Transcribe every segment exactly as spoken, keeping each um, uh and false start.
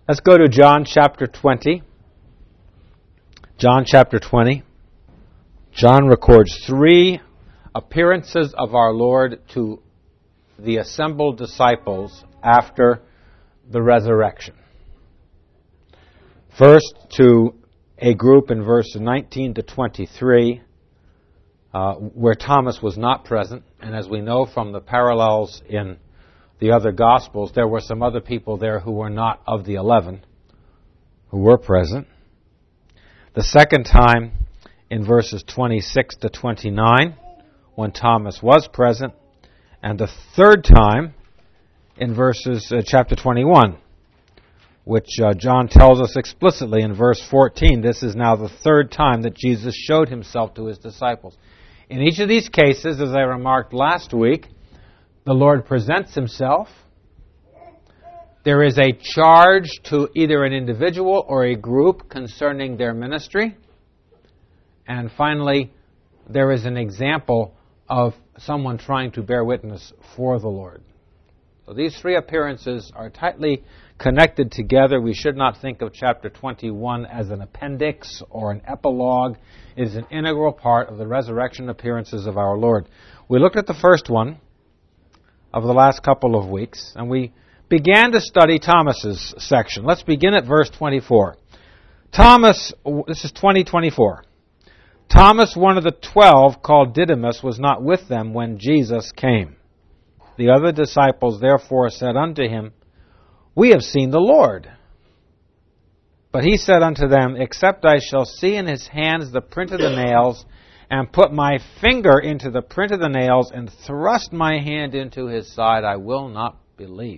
Let's go to John chapter twenty. John chapter twenty. John records three appearances of our Lord to the assembled disciples after the resurrection. First, to a group in verses nineteen to twenty-three, uh, where Thomas was not present. And as we know from the parallels in the other Gospels, there were some other people there who were not of the eleven, who were present. The second time in verses twenty-six to twenty-nine, when Thomas was present. And the third time in verses uh, chapter twenty-one, which uh, John tells us explicitly in verse fourteen. This is now the third time that Jesus showed himself to his disciples. In each of these cases, as I remarked last week, the Lord presents himself. There is a charge to either an individual or a group concerning their ministry. And finally, there is an example of someone trying to bear witness for the Lord. So these three appearances are tightly connected together. We should not think of chapter twenty-one as an appendix or an epilogue. It is an integral part of the resurrection appearances of our Lord. We looked at the first one of the last couple of weeks, and we began to study Thomas's section. Let's begin at verse twenty-four. Thomas, this is twenty twenty-four. Thomas, one of the twelve, called Didymus, was not with them when Jesus came. The other disciples therefore said unto him, We have seen the Lord. But he said unto them, Except I shall see in his hands the print of the nails, and put my finger into the print of the nails, and thrust my hand into his side, I will not believe.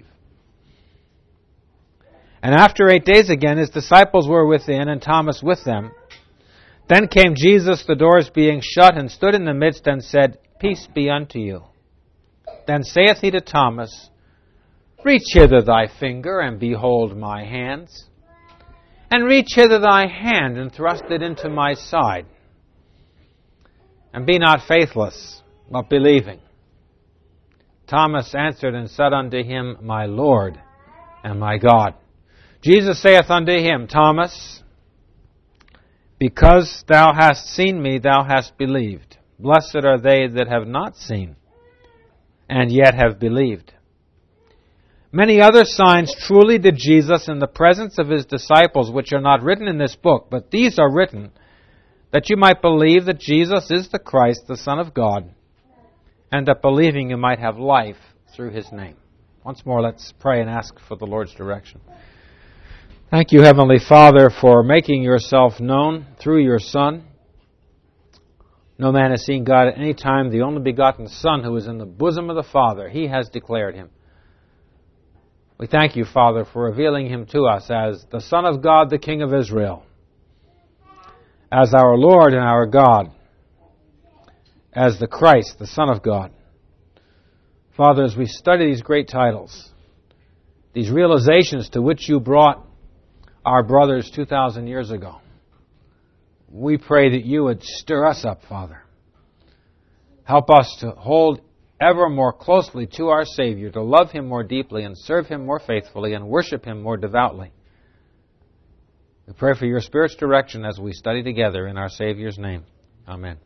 And after eight days again, his disciples were within, and Thomas with them. Then came Jesus, the doors being shut, and stood in the midst, and said, Peace be unto you. Then saith he to Thomas, Reach hither thy finger, and behold my hands. And reach hither thy hand, and thrust it into my side. And be not faithless, but believing. Thomas answered and said unto him, My Lord and my God. Jesus saith unto him, Thomas, because thou hast seen me, thou hast believed. Blessed are they that have not seen, and yet have believed. Many other signs truly did Jesus in the presence of his disciples, which are not written in this book, but these are written, that you might believe that Jesus is the Christ, the Son of God, and that believing you might have life through his name. Once more, let's pray and ask for the Lord's direction. Thank you, Heavenly Father, for making yourself known through your Son. No man has seen God at any time, the only begotten Son who is in the bosom of the Father. He has declared him. We thank you, Father, for revealing him to us as the Son of God, the King of Israel, as our Lord and our God, as the Christ, the Son of God. Father, as we study these great titles, these realizations to which you brought our brothers two thousand years ago, we pray that you would stir us up, Father. Help us to hold ever more closely to our Savior, to love him more deeply and serve him more faithfully and worship him more devoutly. We pray for your Spirit's direction as we study together in our Savior's name. Amen.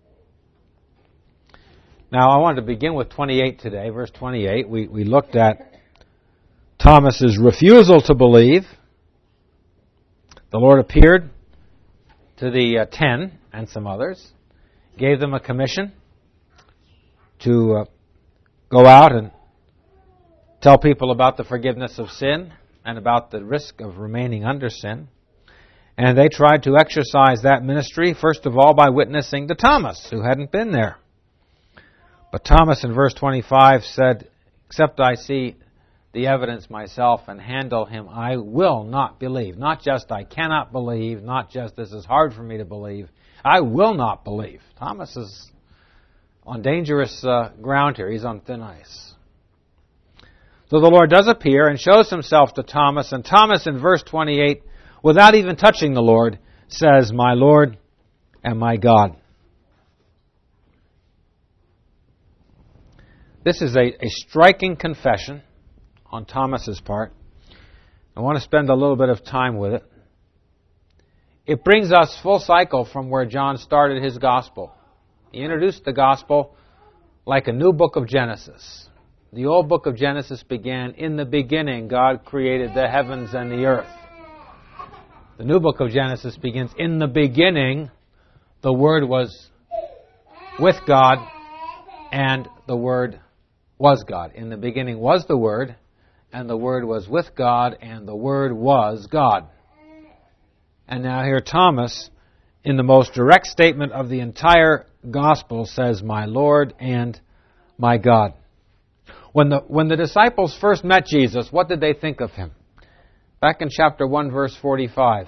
Now, I wanted to begin with twenty-eight today, verse twenty-eight. We, we looked at Thomas's refusal to believe. The Lord appeared to the uh, ten and some others, gave them a commission to uh, go out and tell people about the forgiveness of sin and about the risk of remaining under sin. And they tried to exercise that ministry, first of all, by witnessing to Thomas, who hadn't been there. But Thomas in verse twenty-five said, Except I see the evidence myself and handle him, I will not believe. Not just I cannot believe, not just this is hard for me to believe. I will not believe. Thomas is on dangerous uh, ground here. He's on thin ice. So the Lord does appear and shows himself to Thomas, and Thomas in verse twenty-eight, without even touching the Lord, says, My Lord and my God. This is a, a striking confession on Thomas's part. I want to spend a little bit of time with it. It brings us full cycle from where John started his gospel. He introduced the gospel like a new book of Genesis. The old book of Genesis began, in the beginning, God created the heavens and the earth. The new book of Genesis begins, in the beginning, the Word was with God, and the Word was God. In the beginning was the Word, and the Word was with God, and the Word was God. And now here Thomas, in the most direct statement of the entire gospel, says, my Lord and my God. When the, when the disciples first met Jesus, what did they think of him? Back in chapter one, verse forty-five.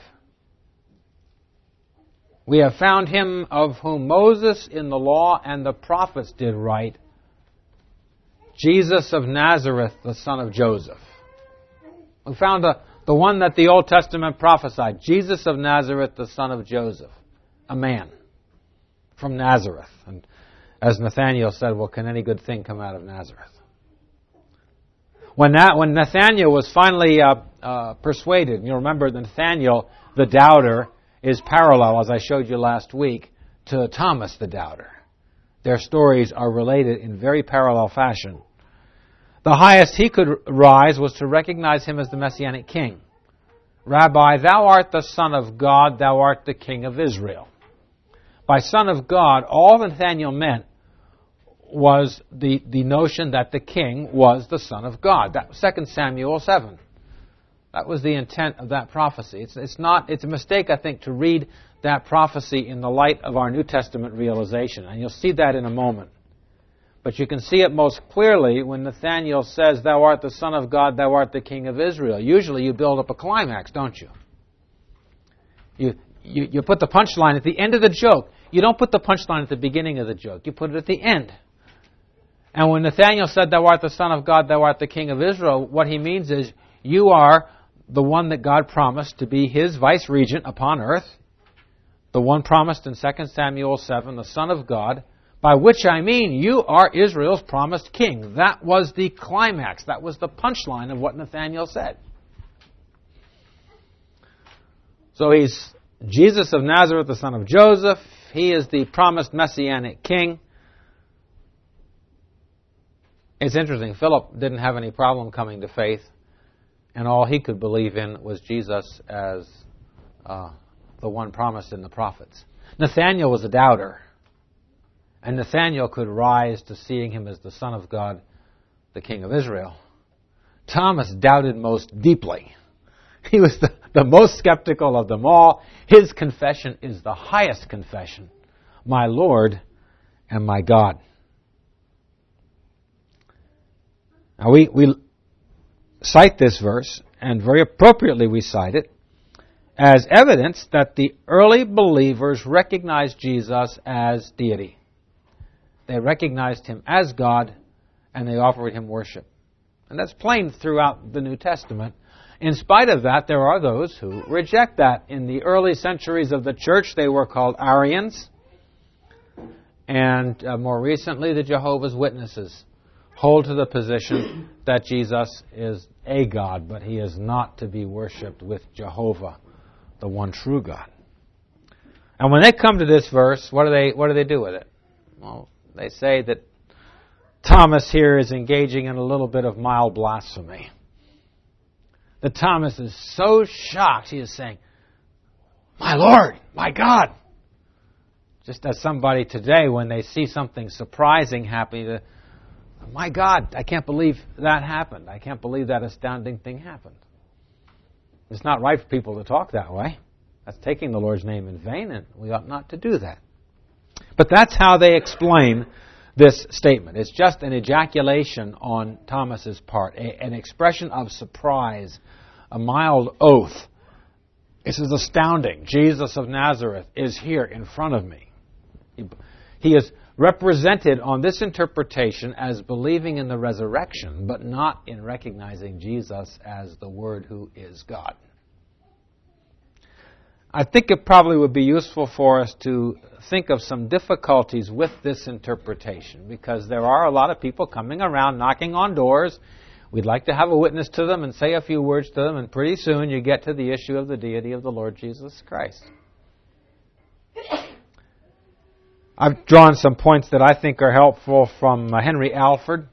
We have found him of whom Moses in the law and the prophets did write, Jesus of Nazareth, the son of Joseph. We found the, the one that the Old Testament prophesied, Jesus of Nazareth, the son of Joseph, a man from Nazareth. And as Nathanael said, well, can any good thing come out of Nazareth? When, that, when Nathanael was finally uh, uh, persuaded, you remember Nathanael, the doubter, is parallel, as I showed you last week, to Thomas the doubter. Their stories are related in very parallel fashion. The highest he could rise was to recognize him as the Messianic king. Rabbi, thou art the Son of God, thou art the King of Israel. By Son of God, all Nathanael meant was the, the notion that the king was the Son of God. That was Second Samuel seven. That was the intent of that prophecy. It's, it's not, it's a mistake, I think, to read that prophecy in the light of our New Testament realization. And you'll see that in a moment. But you can see it most clearly when Nathanael says, thou art the Son of God, thou art the King of Israel. Usually you build up a climax, don't you? You, you, you put the punchline at the end of the joke. You don't put the punchline at the beginning of the joke. You put it at the end. And when Nathanael said, thou art the Son of God, thou art the King of Israel, what he means is, you are the one that God promised to be his vice-regent upon earth, the one promised in Second Samuel seven, the Son of God, by which I mean you are Israel's promised king. That was the climax. That was the punchline of what Nathanael said. So he's Jesus of Nazareth, the son of Joseph. He is the promised Messianic king. It's interesting. Philip didn't have any problem coming to faith, and all he could believe in was Jesus as uh, the one promised in the prophets. Nathanael was a doubter, and Nathanael could rise to seeing him as the Son of God, the King of Israel. Thomas doubted most deeply. He was the, the most skeptical of them all. His confession is the highest confession. My Lord and my God. Now we, we cite this verse, and very appropriately we cite it, as evidence that the early believers recognized Jesus as deity. They recognized him as God, and they offered him worship. And that's plain throughout the New Testament. In spite of that, there are those who reject that. In the early centuries of the church, they were called Arians. And uh, more recently, the Jehovah's Witnesses hold to the position that Jesus is a God, but he is not to be worshipped with Jehovah, the one true God. And when they come to this verse, what do they what do they do with it? Well, they say that Thomas here is engaging in a little bit of mild blasphemy. That Thomas is so shocked, he is saying, my Lord, my God. Just as somebody today, when they see something surprising happening, my God, I can't believe that happened. I can't believe that astounding thing happened. It's not right for people to talk that way. That's taking the Lord's name in vain, and we ought not to do that. But that's how they explain this statement. It's just an ejaculation on Thomas's part, a, an expression of surprise, a mild oath. This is astounding. Jesus of Nazareth is here in front of me. He, he is represented on this interpretation as believing in the resurrection, but not in recognizing Jesus as the Word who is God. I think it probably would be useful for us to think of some difficulties with this interpretation, because there are a lot of people coming around knocking on doors we'd like to have a witness to them and say a few words to them, and pretty soon you get to the issue of the deity of the Lord Jesus Christ. I've drawn some points that I think are helpful from uh, Henry Alford.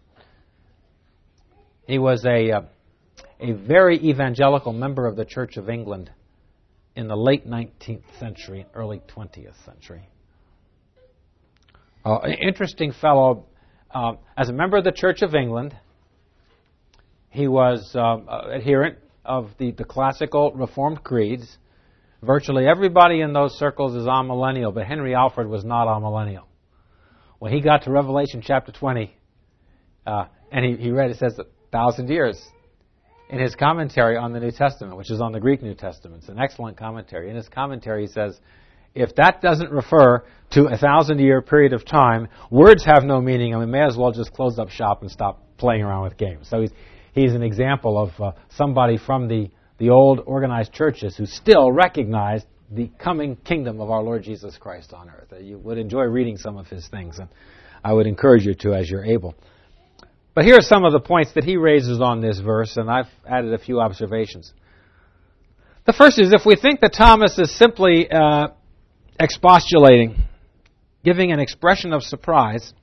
He was a, uh, a very evangelical member of the Church of England in the late nineteenth century, early twentieth century. Uh, an interesting fellow. Uh, as a member of the Church of England, he was uh, adherent of the, the classical Reformed creeds. Virtually everybody in those circles is amillennial, but Henry Alford was not amillennial. When he got to Revelation chapter twenty, uh, and he, he read, it says, a thousand years, in his commentary on the New Testament, which is on the Greek New Testament. It's an excellent commentary. In his commentary, he says, if that doesn't refer to a thousand-year period of time, words have no meaning, and we may as well just close up shop and stop playing around with games. So he's, he's an example of uh, somebody from the, the old organized churches who still recognized the coming kingdom of our Lord Jesus Christ on earth. Uh, you would enjoy reading some of his things, and I would encourage you to as you're able. But here are some of the points that he raises on this verse, and I've added a few observations. The first is, if we think that Thomas is simply uh, expostulating, giving an expression of surprise,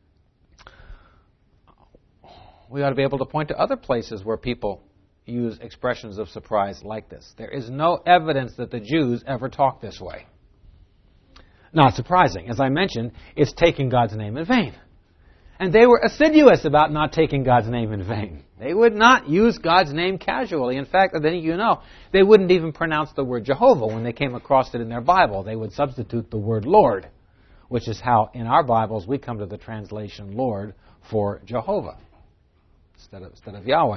we ought to be able to point to other places where people use expressions of surprise like this. There is no evidence that the Jews ever talked this way. Not surprising. As I mentioned, it's taking God's name in vain. And they were assiduous about not taking God's name in vain. They would not use God's name casually. In fact, then you know, they wouldn't even pronounce the word Jehovah when they came across it in their Bible. They would substitute the word Lord, which is how in our Bibles we come to the translation Lord for Jehovah instead of, instead of Yahweh.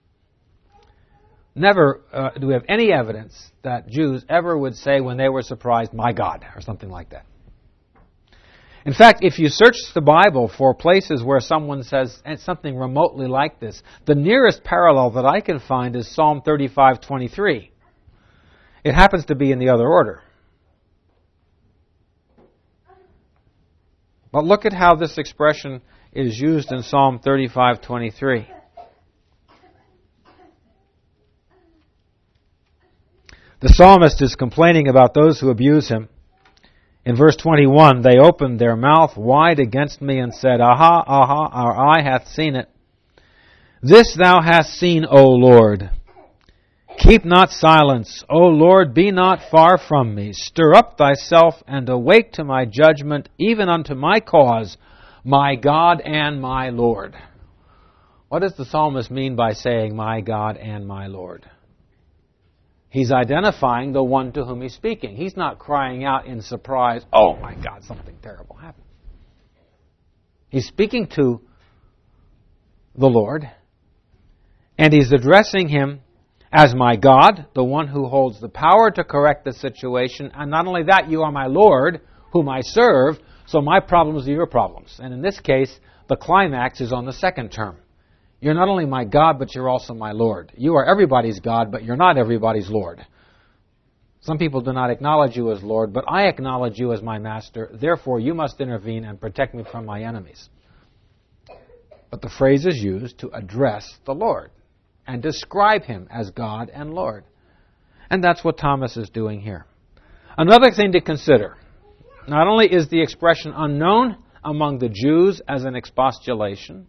Never uh, do we have any evidence that Jews ever would say when they were surprised, my God, or something like that. In fact, if you search the Bible for places where someone says something remotely like this, the nearest parallel that I can find is Psalm thirty-five twenty-three. It happens to be in the other order. But look at how this expression is used in Psalm thirty-five twenty-three. The psalmist is complaining about those who abuse him. In verse twenty-one, they opened their mouth wide against me and said, Aha, aha, our eye hath seen it. This thou hast seen, O Lord. Keep not silence, O Lord, be not far from me. Stir up thyself and awake to my judgment, even unto my cause, my God and my Lord. What does the psalmist mean by saying, my God and my Lord? He's identifying the one to whom he's speaking. He's not crying out in surprise, oh my God, something terrible happened. He's speaking to the Lord, and he's addressing him as my God, the one who holds the power to correct the situation. And not only that, you are my Lord, whom I serve, so my problems are your problems. And in this case, the climax is on the second term. You're not only my God, but you're also my Lord. You are everybody's God, but you're not everybody's Lord. Some people do not acknowledge you as Lord, but I acknowledge you as my Master. Therefore, you must intervene and protect me from my enemies. But the phrase is used to address the Lord and describe him as God and Lord. And that's what Thomas is doing here. Another thing to consider, not only is the expression unknown among the Jews as an expostulation,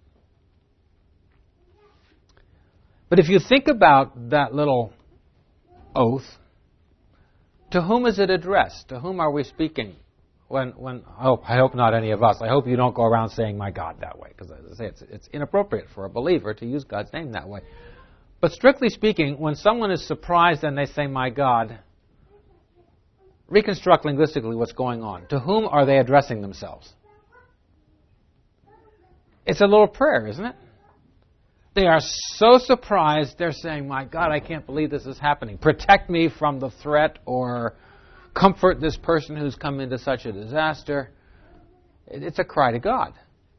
but if you think about that little oath, to whom is it addressed? To whom are we speaking? When, when I hope, I hope not any of us. I hope you don't go around saying "my God" that way, because as I say, it's, it's inappropriate for a believer to use God's name that way. But strictly speaking, when someone is surprised and they say "my God," reconstruct linguistically what's going on. To whom are they addressing themselves? It's a little prayer, isn't it? They are so surprised, they're saying, my God, I can't believe this is happening. Protect me from the threat, or comfort this person who's come into such a disaster. It's a cry to God.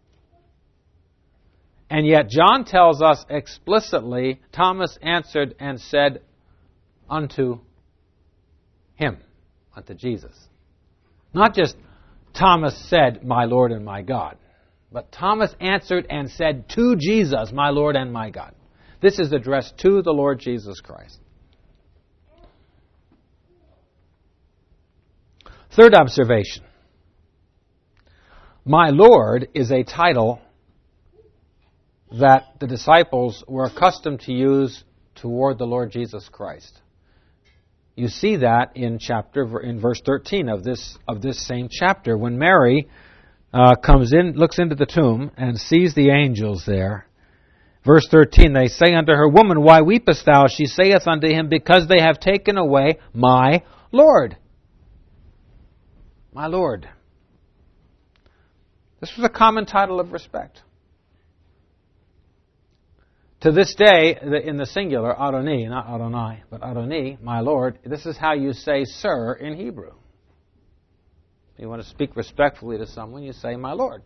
And yet John tells us explicitly, Thomas answered and said unto him, unto Jesus. Not just Thomas said, my Lord and my God. But Thomas answered and said to Jesus, my Lord and my God. This is addressed to the Lord Jesus Christ. Third observation. My Lord is a title that the disciples were accustomed to use toward the Lord Jesus Christ. You see that in chapter in verse thirteen of this of this same chapter, when Mary uh, comes in, looks into the tomb and sees the angels there. Verse thirteen, they say unto her, Woman, why weepest thou? She saith unto him, Because they have taken away my Lord. My Lord. This was a common title of respect. To this day, in the singular, Adoni, not Adonai, but Adoni, my Lord, this is how you say sir in Hebrew. If you want to speak respectfully to someone, you say my Lord.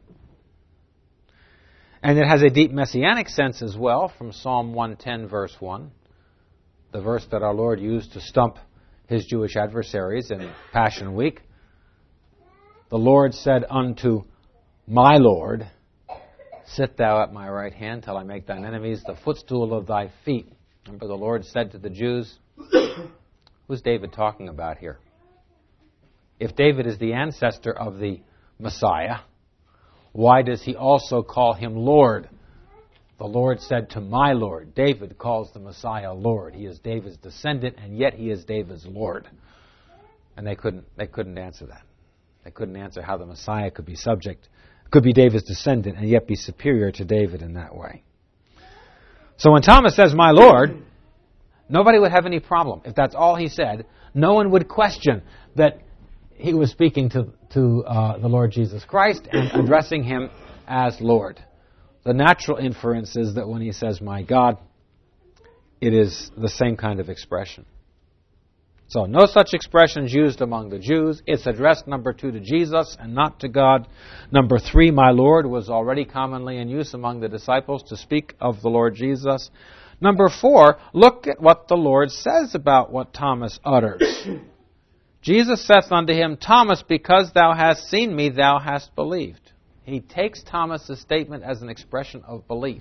And it has a deep messianic sense as well from Psalm one ten, verse one, the verse that our Lord used to stump his Jewish adversaries in Passion Week. The Lord said unto my Lord, Sit thou at my right hand till I make thine enemies the footstool of thy feet. Remember the Lord said to the Jews, who's David talking about here? If David is the ancestor of the Messiah, why does he also call him Lord? The Lord said to my Lord. David calls the Messiah Lord. He is David's descendant, and yet he is David's Lord. And they couldn't, they couldn't answer that. They couldn't answer how the Messiah could be subject, could be David's descendant, and yet be superior to David in that way. So when Thomas says, my Lord, nobody would have any problem. If that's all he said, no one would question that he was speaking to, to uh, the Lord Jesus Christ and addressing him as Lord. The natural inference is that when he says, my God, it is the same kind of expression. So no such expressions used among the Jews. It's addressed, number two, to Jesus and not to God. Number three, my Lord, was already commonly in use among the disciples to speak of the Lord Jesus. Number four, look at what the Lord says about what Thomas utters. Jesus saith unto him, Thomas, because thou hast seen me, thou hast believed. He takes Thomas' statement as an expression of belief.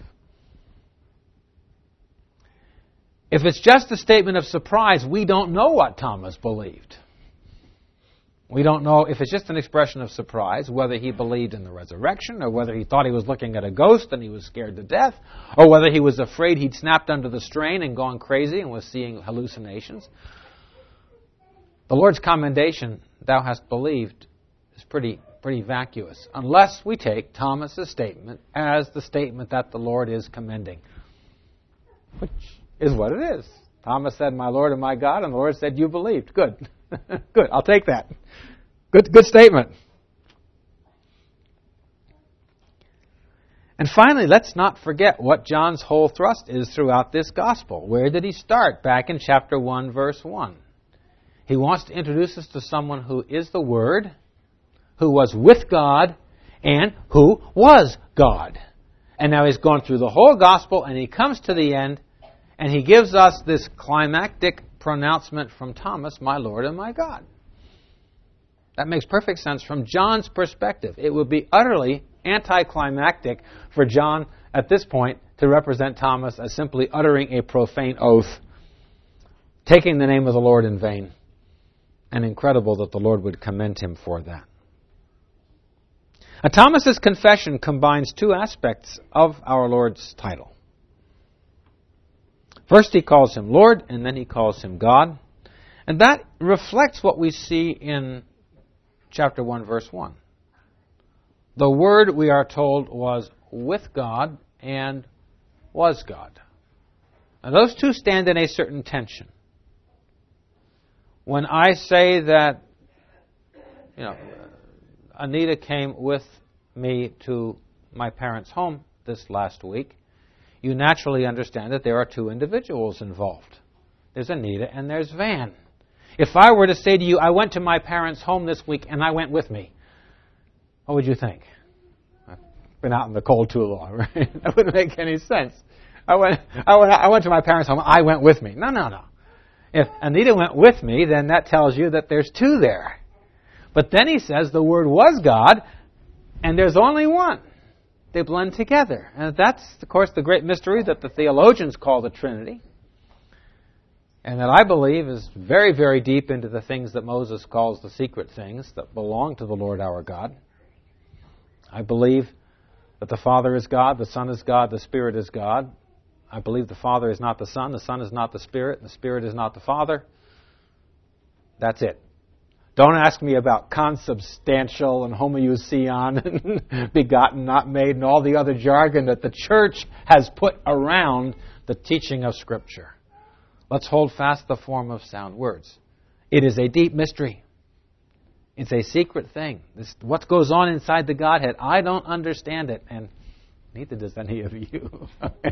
If it's just a statement of surprise, we don't know what Thomas believed. We don't know if it's just an expression of surprise, whether he believed in the resurrection, or whether he thought he was looking at a ghost and he was scared to death, or whether he was afraid he'd snapped under the strain and gone crazy and was seeing hallucinations. The Lord's commendation, thou hast believed, is pretty, pretty vacuous, unless we take Thomas' statement as the statement that the Lord is commending, which is what it is. Thomas said, my Lord and my God, and the Lord said, you believed. Good. Good. I'll take that. Good, good statement. And finally, let's not forget what John's whole thrust is throughout this gospel. Where did he start? Back in chapter one, verse one. He wants to introduce us to someone who is the Word, who was with God, and who was God. And now he's gone through the whole gospel, and he comes to the end, and he gives us this climactic pronouncement from Thomas, my Lord and my God. That makes perfect sense from John's perspective. It would be utterly anticlimactic for John at this point to represent Thomas as simply uttering a profane oath, taking the name of the Lord in vain. And incredible that the Lord would commend him for that. Now, Thomas's confession combines two aspects of our Lord's title. First he calls him Lord, and then he calls him God. And that reflects what we see in chapter one, verse one. The Word, we are told, was with God and was God. Now those two stand in a certain tension. When I say that, you know, Anita came with me to my parents' home this last week, you naturally understand that there are two individuals involved. There's Anita and there's Van. If I were to say to you, I went to my parents' home this week and I went with me, what would you think? I've been out in the cold too long, right? That wouldn't make any sense. I went, I went, I went to my parents' home, I went with me. No, no, no. If Anita went with me, then that tells you that there's two there. But then he says the Word was God, and there's only one. they blend together. And that's, of course, the great mystery that the theologians call the Trinity. And that I believe is very, very deep into the things that Moses calls the secret things that belong to the Lord our God. I believe that the Father is God, the Son is God, the Spirit is God. I believe the Father is not the Son, the Son is not the Spirit, and the Spirit is not the Father. That's it. Don't ask me about consubstantial and homoousion and begotten, not made, and all the other jargon that the church has put around the teaching of Scripture. Let's hold fast the form of sound words. It is a deep mystery. It's a secret thing. This, what goes on inside the Godhead, I don't understand it, and neither does any of you.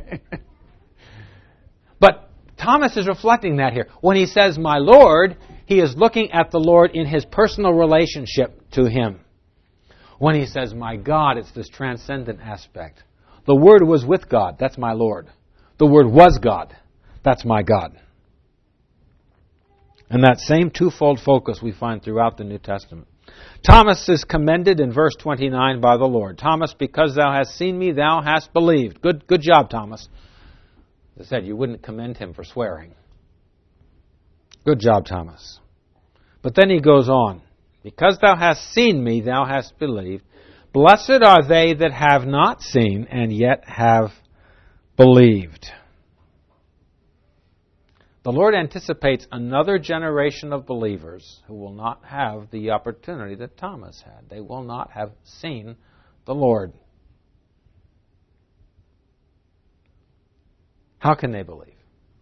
But Thomas is reflecting that here. When he says, my Lord, he is looking at the Lord in his personal relationship to him. When he says, my God, it's this transcendent aspect. The Word was with God. That's my Lord. The Word was God. That's my God. And that same twofold focus we find throughout the New Testament. Thomas is commended in verse twenty-nine by the Lord. Thomas, because thou hast seen me, thou hast believed. Good, good job, Thomas. As I said, you wouldn't commend him for swearing. Good job, Thomas. But then he goes on. Because thou hast seen me, thou hast believed. Blessed are they that have not seen and yet have believed. The Lord anticipates another generation of believers who will not have the opportunity that Thomas had. They will not have seen the Lord. How can they believe?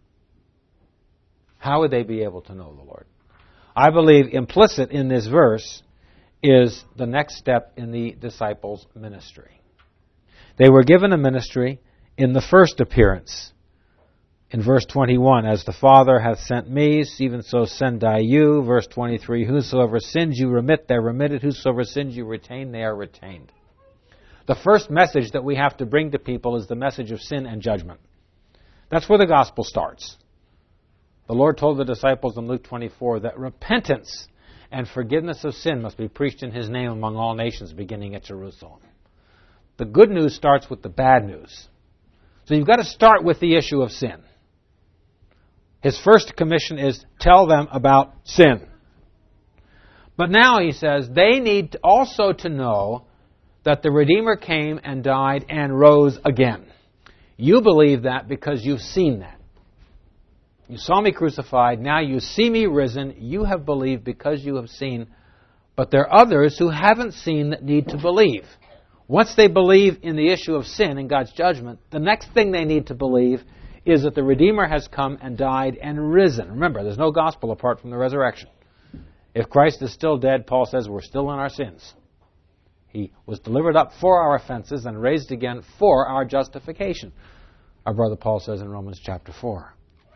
How would they be able to know the Lord? I believe implicit in this verse is the next step in the disciples' ministry. They were given a ministry in the first appearance. In verse twenty-one, as the Father hath sent me, even so send I you. Verse twenty-three, whosoever sins you remit, they are remitted. Whosoever sins you retain, they are retained. The first message that we have to bring to people is the message of sin and judgment. That's where the gospel starts. The Lord told the disciples in Luke twenty-four that repentance and forgiveness of sin must be preached in His name among all nations, beginning at Jerusalem. The good news starts with the bad news. So you've got to start with the issue of sin. His first commission is tell them about sin. But now he says they need also to know that the Redeemer came and died and rose again. You believe that because you've seen that. You saw me crucified, now you see me risen. You have believed because you have seen. But there are others who haven't seen that need to believe. Once they believe in the issue of sin and God's judgment, the next thing they need to believe is that the Redeemer has come and died and risen. Remember, there's no gospel apart from the resurrection. If Christ is still dead, Paul says we're still in our sins. He was delivered up for our offenses and raised again for our justification. Our brother Paul says in Romans chapter four.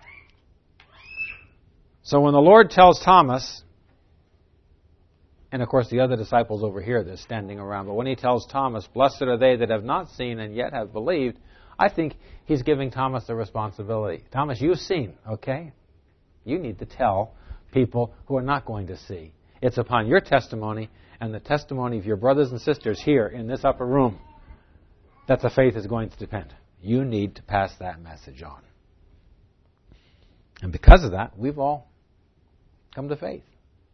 So when the Lord tells Thomas, and of course the other disciples over here they're standing around, but when He tells Thomas, blessed are they that have not seen and yet have believed, I think He's giving Thomas the responsibility. Thomas, you've seen, okay? You need to tell people who are not going to see. It's upon your testimony and the testimony of your brothers and sisters here in this upper room that the faith is going to depend. You need to pass that message on. And because of that, we've all come to faith.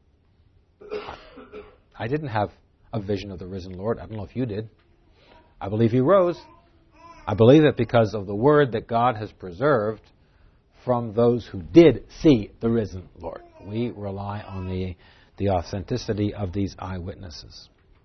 I didn't have a vision of the risen Lord. I don't know if you did. I believe He rose. I believe it because of the word that God has preserved from those who did see the risen Lord. We rely on the, the authenticity of these eyewitnesses.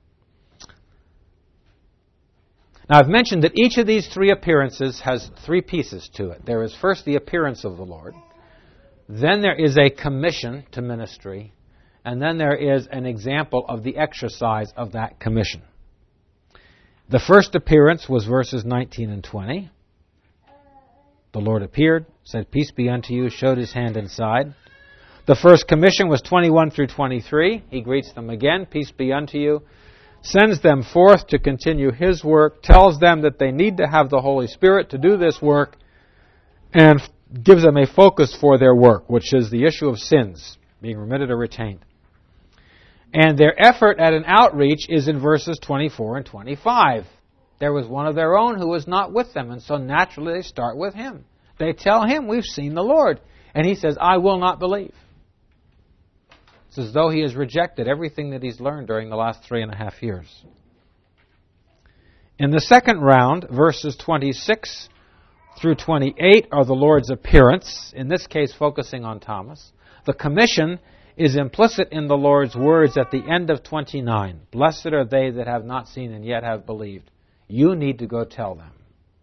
Now, I've mentioned that each of these three appearances has three pieces to it. There is first the appearance of the Lord. Then there is a commission to ministry. And then there is an example of the exercise of that commission. The first appearance was verses nineteen and twenty. The Lord appeared, said, peace be unto you, showed His hand inside. The first commission was twenty-one through twenty-three. He greets them again, peace be unto you. Sends them forth to continue His work, tells them that they need to have the Holy Spirit to do this work, and gives them a focus for their work, which is the issue of sins, being remitted or retained. And their effort at an outreach is in verses twenty-four and twenty-five. There was one of their own who was not with them, and so naturally they start with him. They tell him, we've seen the Lord. And he says, I will not believe. It's as though he has rejected everything that he's learned during the last three and a half years. In the second round, verses twenty-six through twenty-eight are the Lord's appearance, in this case focusing on Thomas. The commission is implicit in the Lord's words at the end of twenty-nine. Blessed are they that have not seen and yet have believed. You need to go tell them.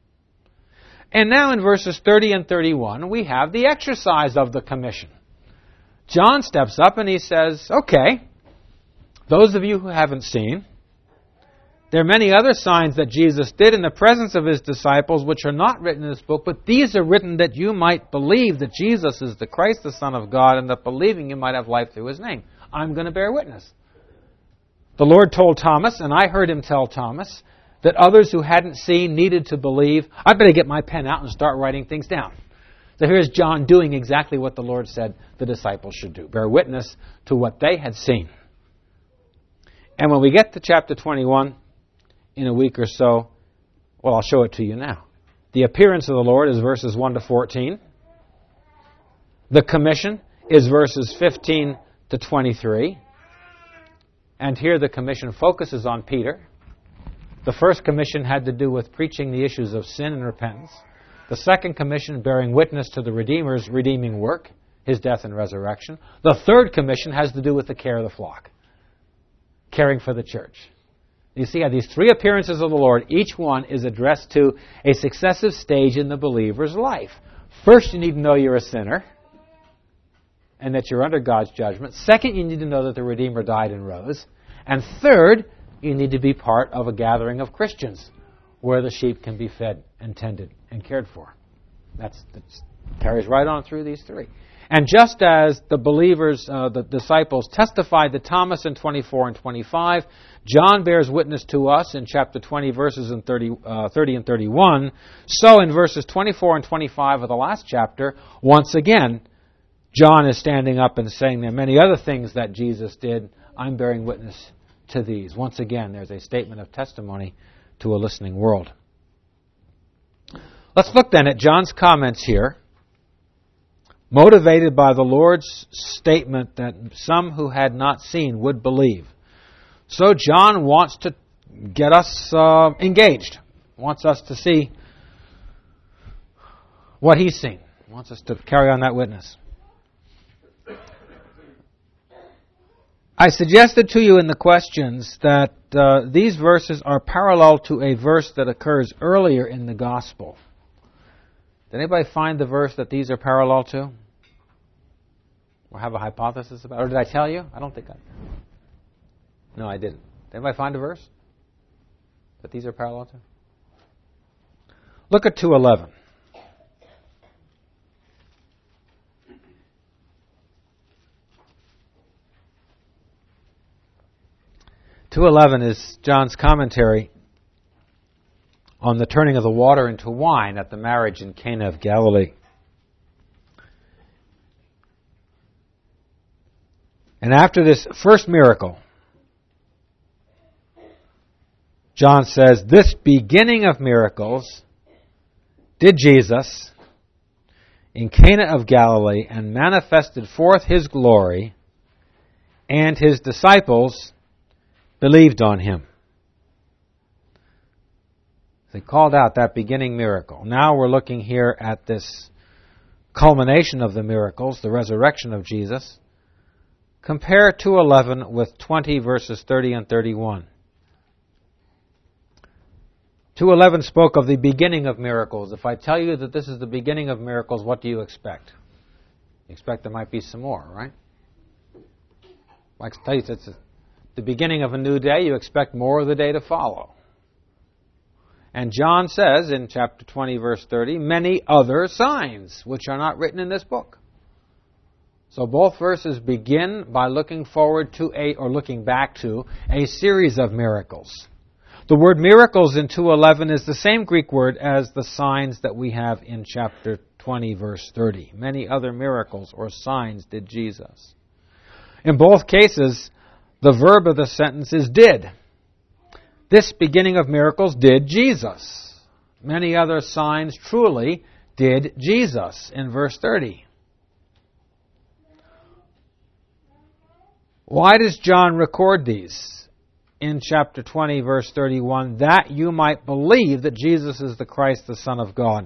And now in verses thirty and thirty-one, we have the exercise of the commission. John steps up and he says, okay, those of you who haven't seen, there are many other signs that Jesus did in the presence of his disciples which are not written in this book, but these are written that you might believe that Jesus is the Christ, the Son of God, and that believing you might have life through his name. I'm going to bear witness. The Lord told Thomas, and I heard him tell Thomas, that others who hadn't seen needed to believe. I better get my pen out and start writing things down. So here's John doing exactly what the Lord said the disciples should do. Bear witness to what they had seen. And when we get to chapter twenty-one, in a week or so, well, I'll show it to you now. The appearance of the Lord is verses one to fourteen. The commission is verses fifteen to twenty-three. And here the commission focuses on Peter. The first commission had to do with preaching the issues of sin and repentance. The second commission, bearing witness to the Redeemer's redeeming work, his death and resurrection. The third commission has to do with the care of the flock, caring for the church. You see how these three appearances of the Lord, each one is addressed to a successive stage in the believer's life. First, you need to know you're a sinner and that you're under God's judgment. Second, you need to know that the Redeemer died and rose. And third, you need to be part of a gathering of Christians where the sheep can be fed and tended and cared for. That's, that carries right on through these three. And just as the believers, uh, the disciples, testified to Thomas in twenty-four and twenty-five, John bears witness to us in chapter twenty, verses in thirty, uh, thirty and thirty-one. So in verses twenty-four and twenty-five of the last chapter, once again, John is standing up and saying there are many other things that Jesus did. I'm bearing witness to these. Once again, there's a statement of testimony to a listening world. Let's look then at John's comments here, motivated by the Lord's statement that some who had not seen would believe. So John wants to get us uh, engaged, wants us to see what he's seen, wants us to carry on that witness. I suggested to you in the questions that uh, these verses are parallel to a verse that occurs earlier in the Gospel. Did anybody find the verse that these are parallel to? Or have a hypothesis about it? Or did I tell you? I don't think I... No, I didn't. Did anybody find a verse that these are parallel to? Look at two eleven. two eleven is John's commentary on the turning of the water into wine at the marriage in Cana of Galilee. And after this first miracle, John says, this beginning of miracles did Jesus in Cana of Galilee and manifested forth his glory, and his disciples believed on him. They called out that beginning miracle. Now we're looking here at this culmination of the miracles, the resurrection of Jesus. Compare two eleven with twenty verses thirty and thirty-one. two eleven spoke of the beginning of miracles. If I tell you that this is the beginning of miracles, what do you expect? You expect there might be some more, right? I tell you it's the beginning of a new day, you expect more of the day to follow. And John says in chapter twenty, verse thirty, many other signs which are not written in this book. So both verses begin by looking forward to a, or looking back to, a series of miracles. The word miracles in two eleven is the same Greek word as the signs that we have in chapter twenty, verse thirty. Many other miracles or signs did Jesus. In both cases, the verb of the sentence is did. This beginning of miracles did Jesus. Many other signs truly did Jesus in verse thirty. Why does John record these in chapter twenty, verse thirty-one? That you might believe that Jesus is the Christ, the Son of God.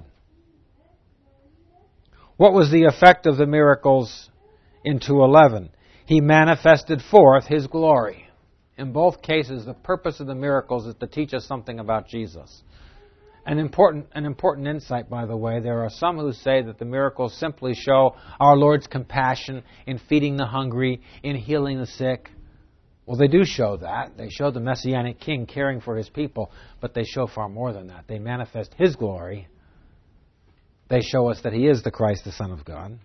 What was the effect of the miracles in two eleven? He manifested forth His glory. In both cases, the purpose of the miracles is to teach us something about Jesus. An important, an important insight, by the way, there are some who say that the miracles simply show our Lord's compassion in feeding the hungry, in healing the sick. Well, they do show that. They show the Messianic King caring for His people, but they show far more than that. They manifest His glory. They show us that He is the Christ, the Son of God.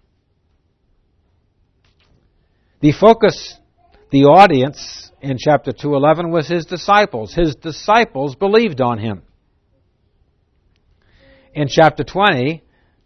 The focus, the audience in chapter two eleven was His disciples. His disciples believed on Him. In chapter twenty,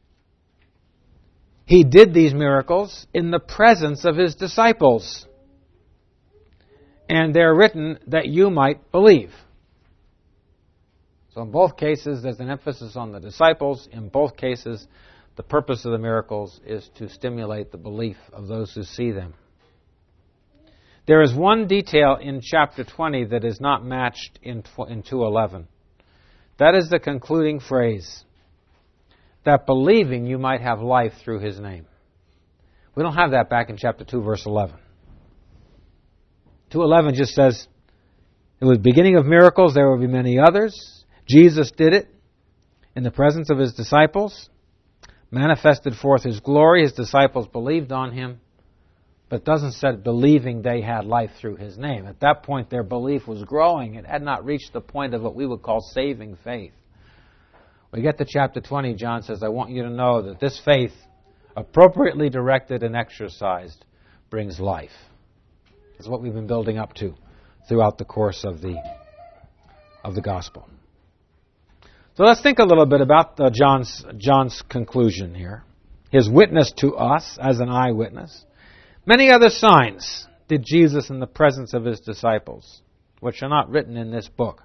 He did these miracles in the presence of His disciples. And they're written that you might believe. So in both cases, there's an emphasis on the disciples. In both cases, the purpose of the miracles is to stimulate the belief of those who see them. There is one detail in chapter twenty that is not matched in two eleven. That is the concluding phrase, that believing you might have life through His name. We don't have that back in chapter two, verse eleven. two eleven just says, it was the beginning of miracles, there will be many others. Jesus did it in the presence of His disciples, manifested forth His glory. His disciples believed on Him, but it doesn't say believing they had life through His name. At that point, their belief was growing. It had not reached the point of what we would call saving faith. When we get to chapter twenty, John says, I want you to know that this faith, appropriately directed and exercised, brings life. That's what we've been building up to throughout the course of the of the gospel. So let's think a little bit about the John's John's conclusion here. His witness to us as an eyewitness. Many other signs did Jesus in the presence of His disciples, which are not written in this book.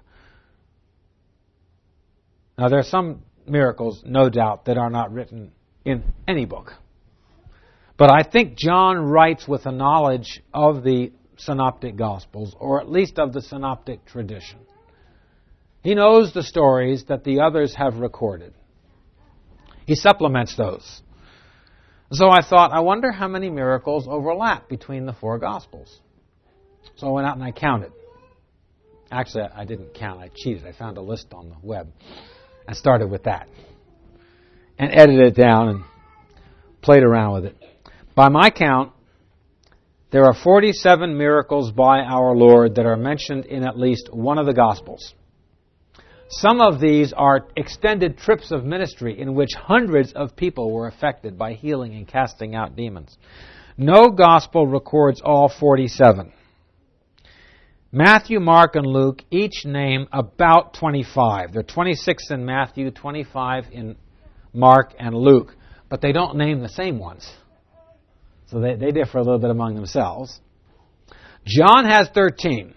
Now there are some miracles, no doubt, that are not written in any book. But I think John writes with a knowledge of the synoptic gospels, or at least of the synoptic tradition. He knows the stories that the others have recorded. He supplements those. So I thought, I wonder how many miracles overlap between the four gospels. So I went out and I counted. Actually, I didn't count. I cheated. I found a list on the web. I started with that. And edited it down and played around with it. By my count, there are forty-seven miracles by our Lord that are mentioned in at least one of the Gospels. Some of these are extended trips of ministry in which hundreds of people were affected by healing and casting out demons. No Gospel records all forty-seven. Matthew, Mark, and Luke each name about twenty-five. There are twenty-six in Matthew, twenty-five in Mark and Luke, but they don't name the same ones. So they, they differ a little bit among themselves. John has thirteen.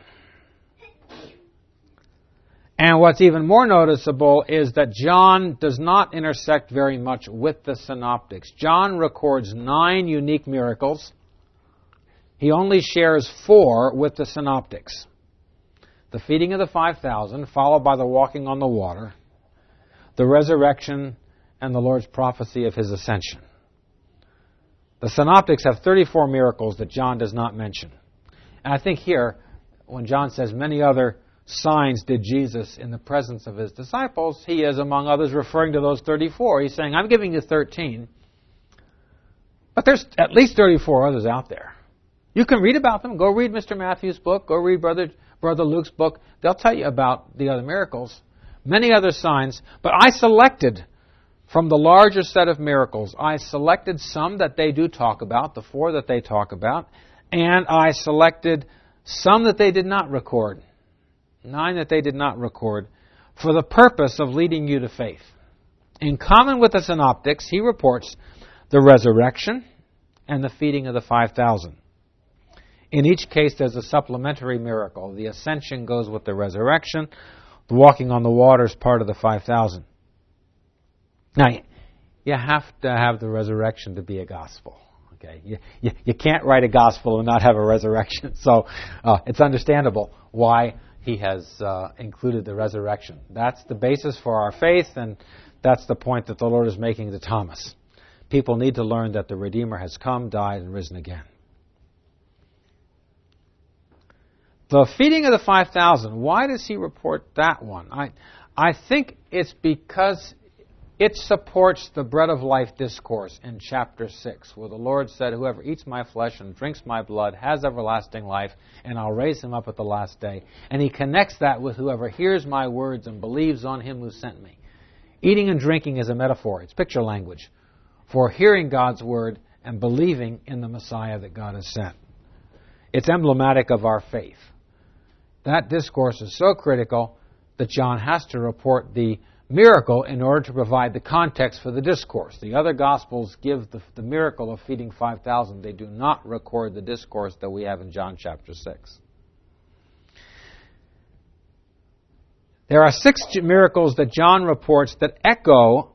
And what's even more noticeable is that John does not intersect very much with the synoptics. John records nine unique miracles. He only shares four with the synoptics. The feeding of the five thousand, followed by the walking on the water, the resurrection, and the Lord's prophecy of His ascension. The synoptics have thirty-four miracles that John does not mention. And I think here, when John says many other signs did Jesus in the presence of His disciples, he is, among others, referring to those thirty-four. He's saying, I'm giving you thirteen, but there's at least thirty-four others out there. You can read about them. Go read Mister Matthew's book. Go read Brother, Brother Luke's book. They'll tell you about the other miracles. Many other signs, but I selected from the larger set of miracles, I selected some that they do talk about, the four that they talk about, and I selected some that they did not record, nine that they did not record, for the purpose of leading you to faith. In common with the synoptics, he reports the resurrection and the feeding of the five thousand. In each case, there's a supplementary miracle. The ascension goes with the resurrection. The walking on the water is part of the five thousand. Now, you have to have the resurrection to be a gospel. Okay, you, you, you can't write a gospel and not have a resurrection. So uh, it's understandable why he has uh, included the resurrection. That's the basis for our faith, and that's the point that the Lord is making to Thomas. People need to learn that the Redeemer has come, died, and risen again. The feeding of the five thousand, why does he report that one? I, I think it's because it supports the bread of life discourse in chapter six, where the Lord said, whoever eats my flesh and drinks my blood has everlasting life, and I'll raise him up at the last day. And he connects that with whoever hears my words and believes on him who sent me. Eating and drinking is a metaphor. It's picture language for hearing God's word and believing in the Messiah that God has sent. It's emblematic of our faith. That discourse is so critical that John has to report the miracle in order to provide the context for the discourse. The other Gospels give the, the miracle of feeding five thousand. They do not record the discourse that we have in John chapter six. There are six miracles that John reports that echo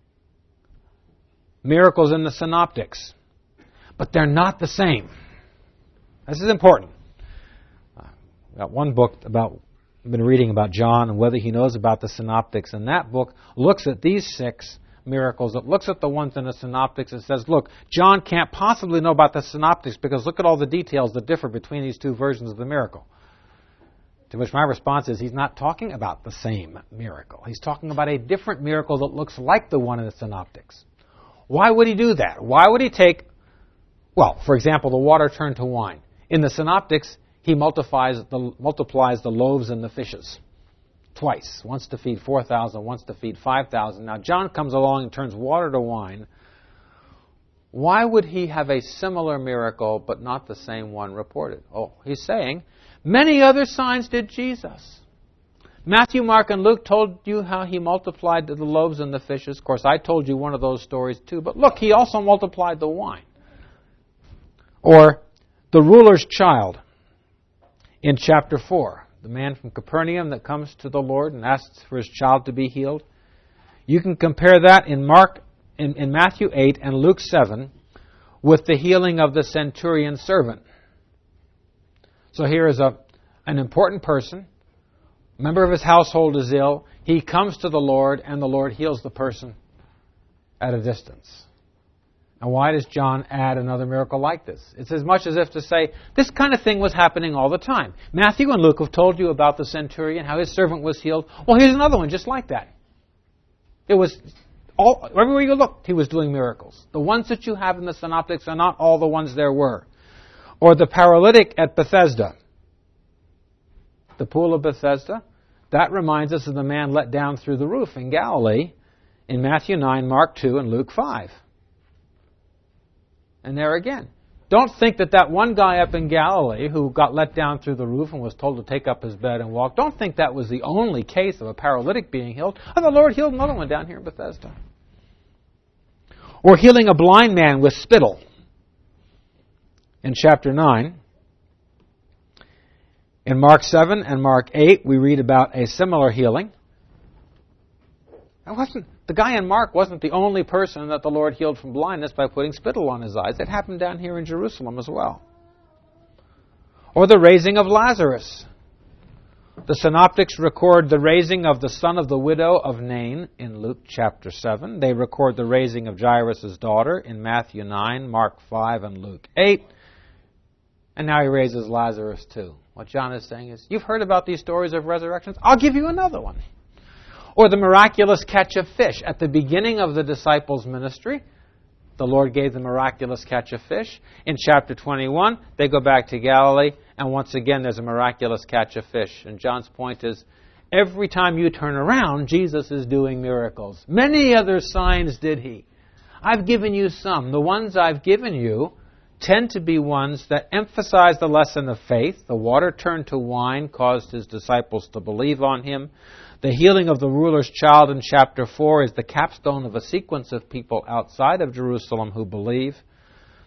miracles in the synoptics, but they're not the same. This is important. I've got one book about I've been reading about John and whether he knows about the synoptics, and that book looks at these six miracles. It looks at the ones in the synoptics and says, look, John can't possibly know about the synoptics because look at all the details that differ between these two versions of the miracle. To which my response is, he's not talking about the same miracle. He's talking about a different miracle that looks like the one in the synoptics. Why would he do that? Why would he take, well, for example, the water turned to wine. In the synoptics, he multiplies the, multiplies the loaves and the fishes twice. Once to feed four thousand, once to feed five thousand. Now, John comes along and turns water to wine. Why would he have a similar miracle but not the same one reported? Oh, he's saying, many other signs did Jesus. Matthew, Mark, and Luke told you how he multiplied the loaves and the fishes. Of course, I told you one of those stories too. But look, he also multiplied the wine. Or the ruler's child. In chapter four, the man from Capernaum that comes to the Lord and asks for his child to be healed. You can compare that in Mark, in, in Matthew eight and Luke seven with the healing of the centurion's servant. So here is a an important person, a member of his household is ill. He comes to the Lord and the Lord heals the person at a distance. And why does John add another miracle like this? It's as much as if to say, this kind of thing was happening all the time. Matthew and Luke have told you about the centurion, how his servant was healed. Well, here's another one just like that. It was, all everywhere you looked, he was doing miracles. The ones that you have in the synoptics are not all the ones there were. Or the paralytic at Bethesda. The pool of Bethesda. That reminds us of the man let down through the roof in Galilee in Matthew nine, Mark two, and Luke five. And there again, don't think that that one guy up in Galilee who got let down through the roof and was told to take up his bed and walk, don't think that was the only case of a paralytic being healed. Oh, the Lord healed another one down here in Bethesda. Or healing a blind man with spittle. In chapter nine. In Mark seven and Mark eight, we read about a similar healing. It wasn't, the guy in Mark wasn't the only person that the Lord healed from blindness by putting spittle on his eyes. It happened down here in Jerusalem as well. Or the raising of Lazarus. The synoptics record the raising of the son of the widow of Nain in Luke chapter seven. They record the raising of Jairus' daughter in Matthew nine, Mark five, and Luke eight. And now he raises Lazarus too. What John is saying is, you've heard about these stories of resurrections? I'll give you another one. Or the miraculous catch of fish. At the beginning of the disciples' ministry, the Lord gave the miraculous catch of fish. In chapter twenty-one, they go back to Galilee, and once again there's a miraculous catch of fish. And John's point is, every time you turn around, Jesus is doing miracles. Many other signs did he. I've given you some. The ones I've given you tend to be ones that emphasize the lesson of faith. The water turned to wine caused his disciples to believe on him. The healing of the ruler's child in chapter four is the capstone of a sequence of people outside of Jerusalem who believe.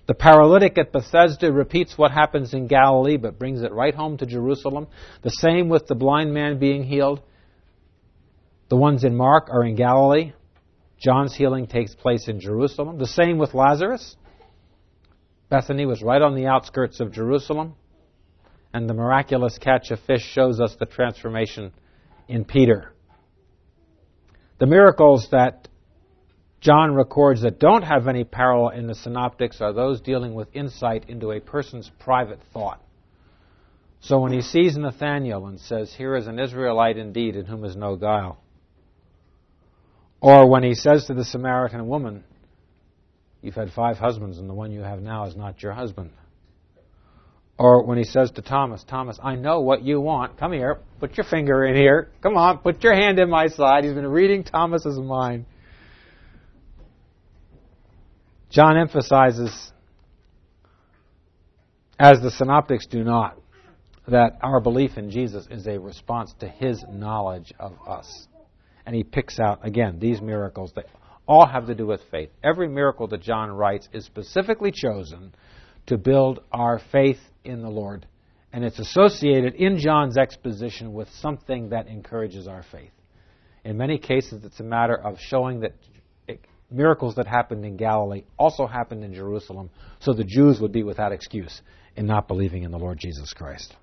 The paralytic at Bethesda repeats what happens in Galilee, but brings it right home to Jerusalem. The same with the blind man being healed. The ones in Mark are in Galilee. John's healing takes place in Jerusalem. The same with Lazarus. Bethany was right on the outskirts of Jerusalem. And the miraculous catch of fish shows us the transformation in Peter. The miracles that John records that don't have any parallel in the synoptics are those dealing with insight into a person's private thought. So when he sees Nathanael and says, "Here is an Israelite indeed in whom is no guile," or when he says to the Samaritan woman, "You've had five husbands and the one you have now is not your husband," or when he says to Thomas, "Thomas, I know what you want. Come here, put your finger in here. Come on, put your hand in my side." He's been reading Thomas's mind. John emphasizes, as the synoptics do not, that our belief in Jesus is a response to his knowledge of us. And he picks out, again, these miracles that all have to do with faith. Every miracle that John writes is specifically chosen to build our faith in the Lord. And it's associated in John's exposition with something that encourages our faith. In many cases, it's a matter of showing that miracles that happened in Galilee also happened in Jerusalem, so the Jews would be without excuse in not believing in the Lord Jesus Christ.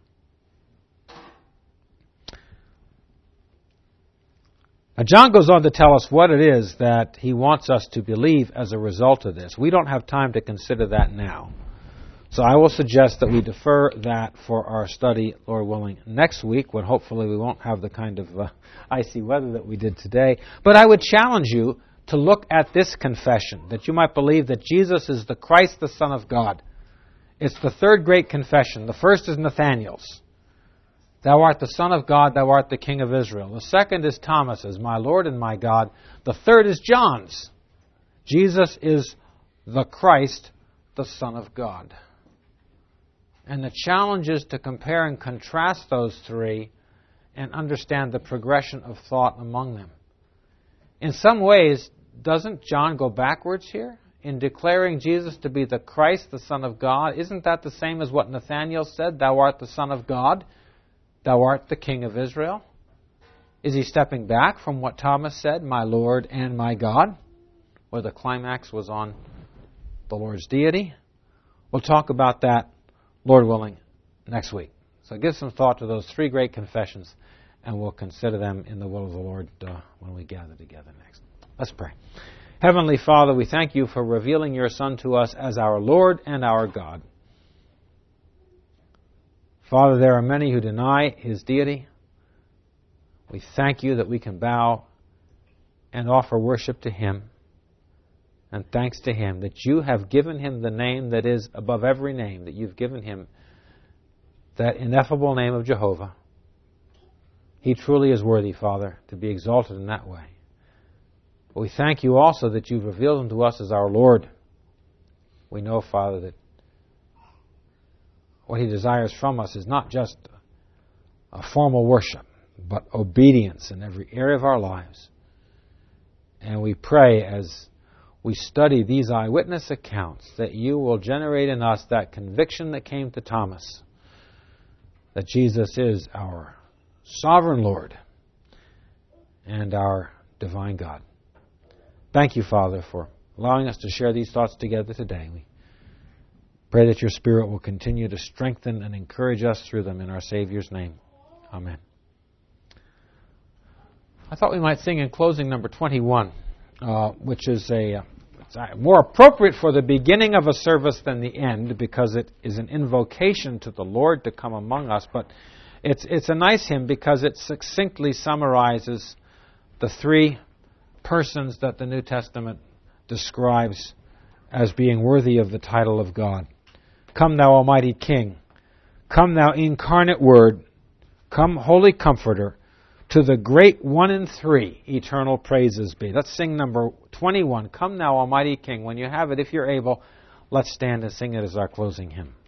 Now, John goes on to tell us what it is that he wants us to believe as a result of this. We don't have time to consider that now. So I will suggest that we defer that for our study, Lord willing, next week, when hopefully we won't have the kind of uh, icy weather that we did today. But I would challenge you to look at this confession, that you might believe that Jesus is the Christ, the Son of God. It's the third great confession. The first is Nathanael's. "Thou art the Son of God, thou art the King of Israel." The second is Thomas's, "My Lord and my God." The third is John's. Jesus is the Christ, the Son of God. And the challenge is to compare and contrast those three and understand the progression of thought among them. In some ways, doesn't John go backwards here in declaring Jesus to be the Christ, the Son of God? Isn't that the same as what Nathanael said? "Thou art the Son of God. Thou art the King of Israel." Is he stepping back from what Thomas said, "My Lord and my God," where the climax was on the Lord's deity? We'll talk about that, Lord willing, next week. So give some thought to those three great confessions, and we'll consider them in the will of the Lord uh, when we gather together next. Let's pray. Heavenly Father, we thank you for revealing your Son to us as our Lord and our God. Father, there are many who deny his deity. We thank you that we can bow and offer worship to him, and thanks to him that you have given him the name that is above every name, that you've given him that ineffable name of Jehovah. He truly is worthy, Father, to be exalted in that way. But we thank you also that you've revealed him to us as our Lord. We know, Father, that what he desires from us is not just a formal worship, but obedience in every area of our lives. And we pray as we study these eyewitness accounts that you will generate in us that conviction that came to Thomas, that Jesus is our sovereign Lord and our divine God. Thank you, Father, for allowing us to share these thoughts together today. We pray that your Spirit will continue to strengthen and encourage us through them in our Savior's name. Amen. I thought we might sing in closing number twenty-one, uh, which is a uh, it's more appropriate for the beginning of a service than the end, because it is an invocation to the Lord to come among us. But it's it's a nice hymn because it succinctly summarizes the three persons that the New Testament describes as being worthy of the title of God. Come, thou Almighty King. Come, thou incarnate Word. Come, Holy Comforter. To the great one and three, eternal praises be. Let's sing number twenty-one. Come, thou Almighty King. When you have it, if you're able, let's stand and sing it as our closing hymn.